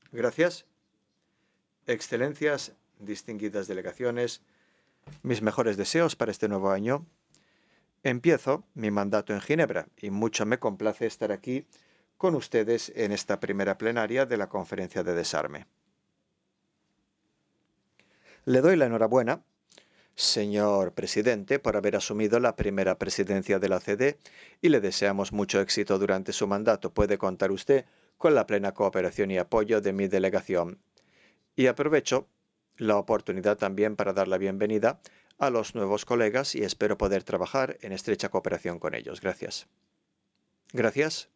Gracias. Excelencias, distinguidas delegaciones, mis mejores deseos para este nuevo año. Empiezo mi mandato en Ginebra y mucho me complace estar aquí con ustedes en esta primera plenaria de la Conferencia de Desarme. Le doy la enhorabuena, señor presidente, por haber asumido la primera presidencia de la OCDE y le deseamos mucho éxito durante su mandato. Puede contar usted con la plena cooperación y apoyo de mi delegación. Y aprovecho la oportunidad también para dar la bienvenida a los nuevos colegas y espero poder trabajar en estrecha cooperación con ellos. Gracias. Gracias.